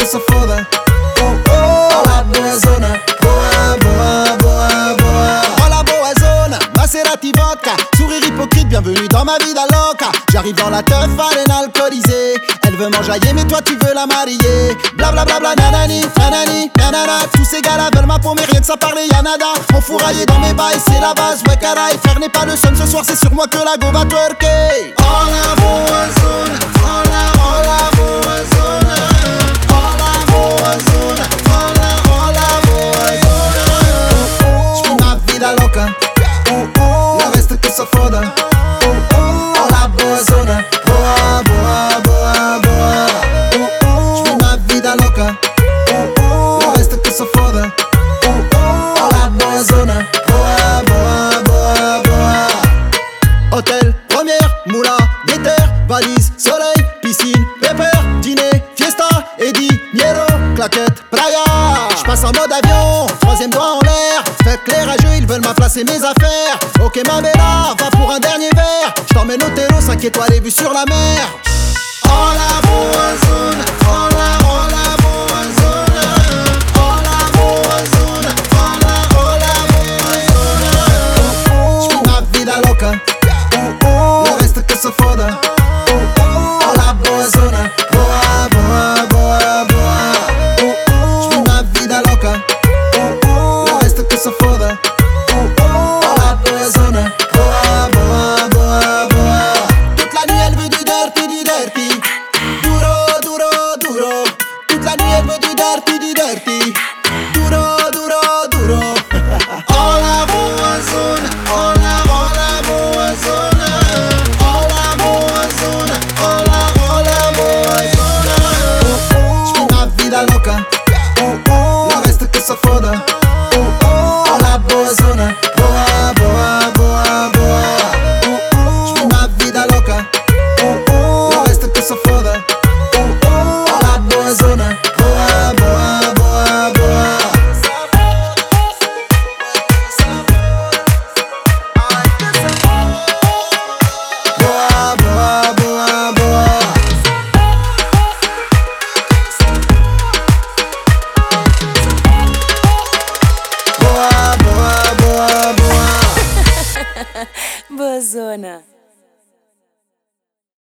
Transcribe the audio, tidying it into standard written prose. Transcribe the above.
se foda. Olá, boa zona. Boa, boa, boa, boa. Olá, boa zona. Maserati vodka. Sourire hypocrite, bienvenue dans ma vida loca. J'arrive dans la teuf, arène alcoolisée. Elle veut m'enjailler, mais toi tu veux la marier. Blablabla, nanani, nanani, nanana. Tous ces gars-là veulent ma peau, mais rien que ça parler, y'a nada. On fourraillé dans mes bails, c'est la base. Ouais, caray, faire n'est pas le seum. Ce soir, c'est sur moi que la go va twerker. Olá, boa zona. Olá, olá, boa zona. Olá, boa zona. Olá, olá, boa zona. J'vis ma vida loca. Le reste que se foda. Olá, boa zona. Boa, boa, boa, boa. J'vis ma vida loca. Le reste que se foda. Olá, boa zona. Boa, boa, boa, boa. Hôtel, première, moula, déter, valise, soleil, piscine, pépère, dîner, fiesta, Eddie, Niero, claquette, playa. J'passe en mode avion, troisième doigt en l'air. Fait clair à jeu, ils veulent m'affacer mes affaires. Ok ma bella, va pour un dernier verre. J't'emmène au terreau, 5 étoiles vue sur la mer. Olá, boa zona. Olá, olá, boa zona. Olá, boa zona. Olá, olá, boa zona. J'vis ma vida loca. Le reste que se foda. Olá, boa zona. Boa, boa, boa, boa. J'vis ma vida loca. Le reste que se foda. Olá, boa zona. Boa, boa, boa, boa. Toute la nuit elle veut du dirty, du dirty. Duro, duro, duro. Toute la nuit elle veut du dirty, du dirty. Duro, duro, duro. Olá, boa zona. Olá, olá, boa zona. Olá, boa zona. Olá, olá, boa zona. J'vis ma vida loca. Le reste que se foda. Olá, boa zona. Boa, boa, boa, boa. J'vis ma vida loca. Le reste que se foda. Olá, boa zona. Boa, boa, boa, boa. Boa, boa, boa, boa. Boa, boa, boa, boa. Boa zona.